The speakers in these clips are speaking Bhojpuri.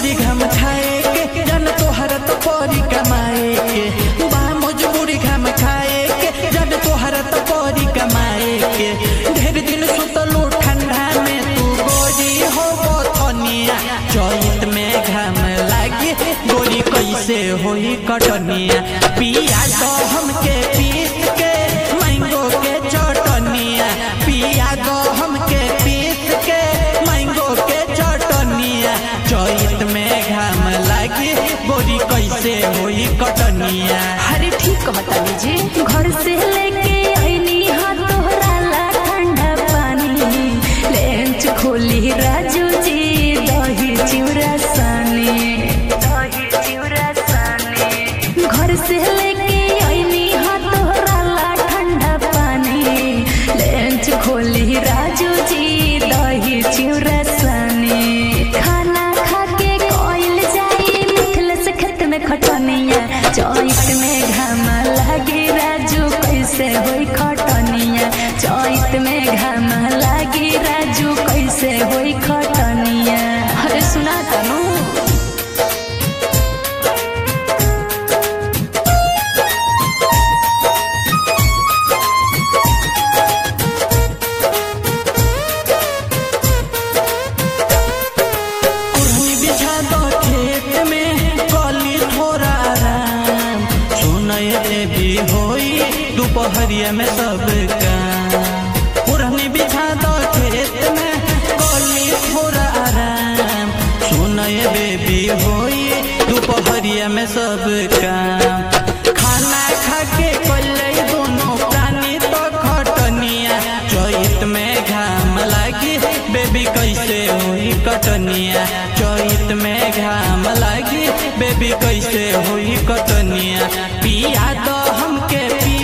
मजबूरी घम खाए के जन तोहर तो परी कमाए के बा मजबूरी घम खाए के जन तोहर तो परी कमाए के ढेर दिन सुतलू ठंडा में तू गोरी हो बथनिया चैत में घम लागी गोरी कैसे होई कटनिया पिया दो हमके पीस के मैंगो के चटनिया पिया दो हमके पीस के मैंगो के चटनिया चैत में घाम लागी गोरी कैसे होई कटनिया। अरे ठीक कहता जी घर से लेके आईनी हाँ तोहरा ला ठंडा पानी लेंच खोली राजू जी दही चिवड़ा सानी घर से लेके आईनी हाँ तोहरा ला ठंडा पानी लेंच खोली राजू जी दही चिवड़ा सानी खाना खा के कोयल जाई मिथिल से खेत में खटनिया चैत में घाम लागी राजू कैसे होई खटनिया चैत में घाम लागी राजू कैसे होई खटनिया। अरे सुना तनु दोपहरिया में सब काम पुरानी बिछा दो खेत में कोली थोड़ा आराम सुनए बेबी होई दोपहरिया में सब काम खाना खा के कोले दोनों प्राणी तो खटनिया चैत में घाम लागी बेबी कैसे होई कटनिया चैत में घाम लागी बेबी कैसे होई कटनिया पिया दो हमके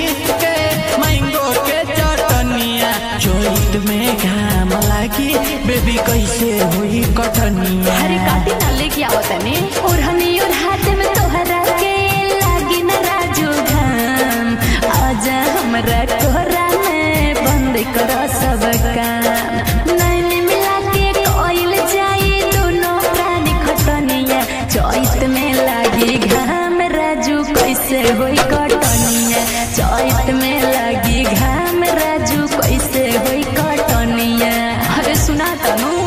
चैत में घाम लागी बेबी कैसे हुई कटनिया। हरे काटी ना लेके आओ तने और हनी और हाथ में तोहरा के लागी न राजू घाम आजा हमरा कोहरा में बंद करो सब काम नैन मिला के कोयल जाई दोनों प्राणी खटनिया चैत में लागी घाम राजू कैसे हुई कटनिया चैत में लागी घाम राजू कैसे होई कटनिया। अरे सुना तनु